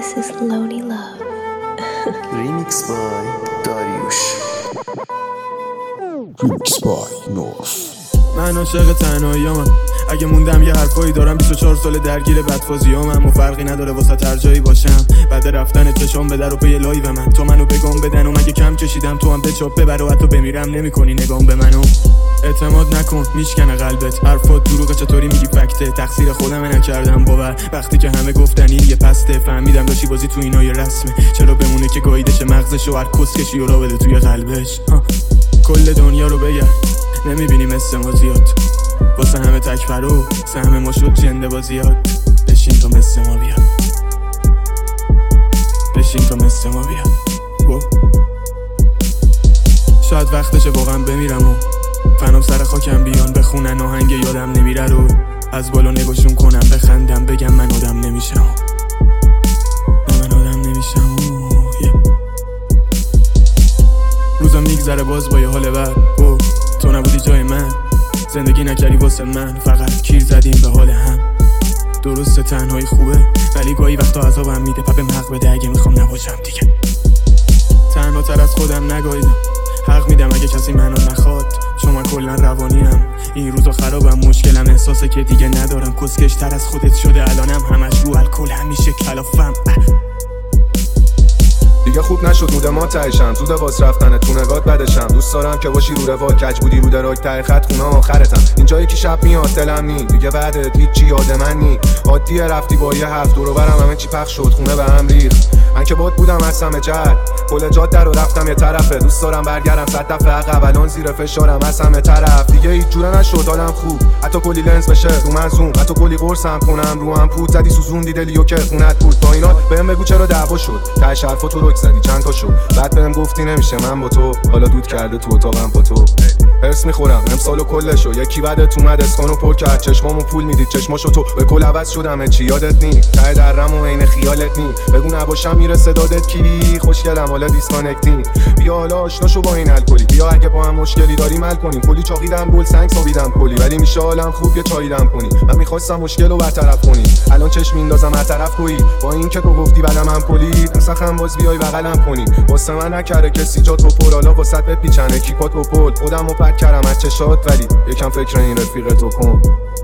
This is Lonely Love. Remix by Dariush. Remix by North. من عاشق تنهایی‌ام، اگه موندم یه حرفایی دارم. 24 سال درگیر بدفازیامم و فرقی نداره واسه هر جایی باشم. بعد رفتن چشام به در و پی لایو من، تو منو بگم بدن و مگه کم کشیدم تو هم به چاپ ببر و حتی بمیرم نمی‌کنی نگام به منو. اعتماد نکن میشکنه قلبت، حرفات دروغه چطوری میگی فکته. تقصیر خودم نکردم باور وقتی که همه گفتن این یه پسته. فهمیدم داشتی بازی تو اینا یه رسمه، چرا بمونه که گاییدش مغزش و هر کسکشی رو بده توی قلبش. کل دنیا رو بگرد نمیبینی مثل ما زیاد، واسه همه تکفرو سهم ما شد جنده بازیاد. بشین تو مثل ما بیا، بشین تو مثل ما بیا. شاید وقتشه واقعا بمیرم و فنام سر خاکم بیان بخونن آهنگ یادم نمیره رو از بالا نگاشون کنم بخندم بگم من آدم نمیشم، من آدم نمیشم. روزا میگذره باز با یه حال بد، تو نبودی جای من، زندگی نکردی واسه من، فقط کیر زدیم به حال هم. درسته تنهایی خوبه ولی گاهی وقتا عذابم میده، پپم حق بده اگه میخوام نباشم دیگه. تنها تر از خودم نگاهیدم، حق میدم اگه کسی منو نخواد، چون من کلا روانیم. این روزا خرابم، مشکلم احساسه که دیگه ندارم. کسکش تر از خودت شده الانم، همش رو الکل همیشه کلافم. دیگه خوب نشد مود ما تهشم، زود واس رفتن تو نگات بدشم. دوست دارم که باشی رو روال، کج بودی رو دراگ ته خط خونه آخرتم. اینجا یکی شب میاد دلم نی دیگه، بعدت هیچی یاد من نی. عادیه رفتی با یه حرف دور و برم همه چی پخش شد، خونه به هم ریخت. من که باد بودم از همه جهت، کل جاده رو رفتم یه طرفه. دوست دارم برگردم 100 دفعه عقب، الان زیر فشارم از همه طرف. دیگه هیچ جوره نشد حالم خوب، حتی کلی لنز بشه رو من زوم، حتی کلی قرصم کنم رو هم پود. زدی سوزوندی دلیو که خونت بود. با اینا بهم بگو چرا دعوا شد، ته حرفا تو رک زدی چند تا شد. بعد بهم گفتی نمیشه من با تو، حالا دود کرده تو اتاقم با تو. هرس میخورم امسالو کلشو، یکی بعدت اومد اسکانو پر کرد، چشمامو پول میدید چشماشو تو. به کل عوض شدم چی یادت نی، ته درم و عین خیالت نی. بگو نباشم میرسه دادت کی، خوشگلم حالا دیسکانکتینگ. بیا حالا آشنا شو با این الکلی، بیا اگه با هم مشکلی داریم حل کنیم. کلی چاقیدم گل سنگ سابیدم کلی، ولی میشه حالم خوب یه چاییدم کنی. من میخواستم مشکلو برطرف کنی، الان چشم میندازم هر طرف تویی. با این که تو گفتی بعدم هم کلی، نسخم باز بیای بغلم کنی. واسه من نکره کسی جا تو پر، حالا واسط بپیچنه کیپات و پل. خودمو پک کردم از چشات، ولی یکم فکر این رفیق تو کن.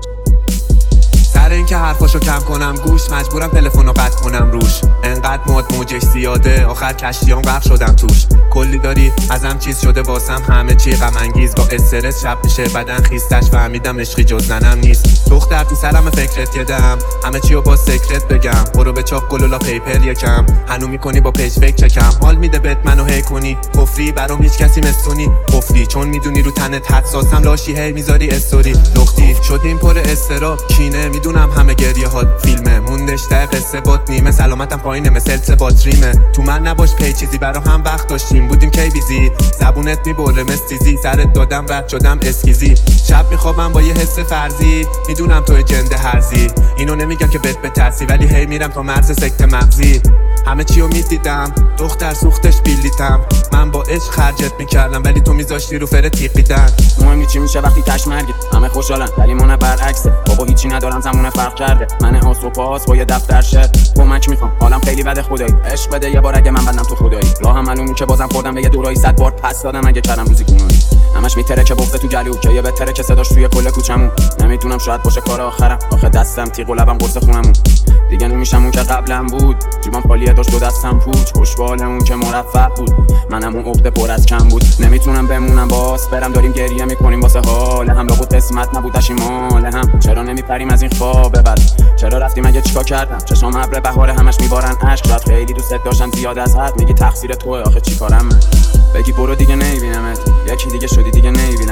سر اینکه حرفاشو کم کنم گوش، مجبورم تلفنو قطع کنم روش. انقدر موجش زیاده آخر کشتیام غرق شدم توش. کلی داری ازم چیز شده واسم، همه چی غم انگیز. با استرس شب میشه بدن خیستش، فهمیدم عشقی جز زنم نیست. دختر تو سرم فکرت یدم، همه چیو با سکرت بگم. برو به چاق گلولا پیپر یکم، هنو میکنی با پیج فکر چکم. حال میده بهت منو هی کنی، کفری برام هیچ کسی مثونی. قفلی چون میدونی رو تنت حساسم، لاشی هی میذاری استوری. لختی شدیم پر استراب کینه، میدونم همه گریه هات فیلمه. موندش تا قصه بات نیمه، سلامتم پایینه مثل باتریمه. تو من نباش پی چیزی برا هم وقت داشتیم، بودیم کی بیزی. زبونت میبره مستیزی، سرت دادم رد شدم اسکیزی. شب میخوابم با یه حس فرضی، میدونم توی جنده هرزی. اینو نمیگم که بهت بترسی، ولی هی میرم تا مرز سکته مغزی. همه چیو میدیدم دختر سوختش بیلیتم. من با عشق خرجت میکردم ولی تو میذاشتی رو فر تیقیدن. مهمی چی میشه وقتی تش مرگه، همه خوشحالن ولی مونه برعکسه. بابا هیچی ندارم زمونه فرق کرده، من آس و پاس با یه دفتر شعر. کمک میخوام حالم خیلی بده خدایی، عشق بده یه بار اگه من بندم تو خدایی. راهم معلومه که بازم خوردم به یه دورایی، 100 بار پس دادم اگه کردم روزی گونایی. همش میتره که بفته تو گلو، که یه بهتره که صداش توی کل کوچمون. نمیتونم شاید باشه کار آخرم، آخه دستم تیغ و لبم قرص خونمون. دیگه نمیشم اون که قبلا بود، جیبم خالیه داشت و دستم پوچ. خوشبال اون که مرفع بود، منم اون عقده پر از کم بود. نمیتونم بمونم باز برم، داریم گریه میکنیم واسه حال هم. لابد قسمت نبود شیمال هم، چرا نمیپریم از این خواب بد؟ چرا رفتیم اگه چیکار کردم؟ چشام ابر بهار همش میبارن اشک. شاید خیلی دوست داشتم زیاد از حد، میگی تقصیر توئه آخه چیکارم من؟ بگی برو دیگه نمیبینمت، یکی دیگه شدی دیگه نمیبینم.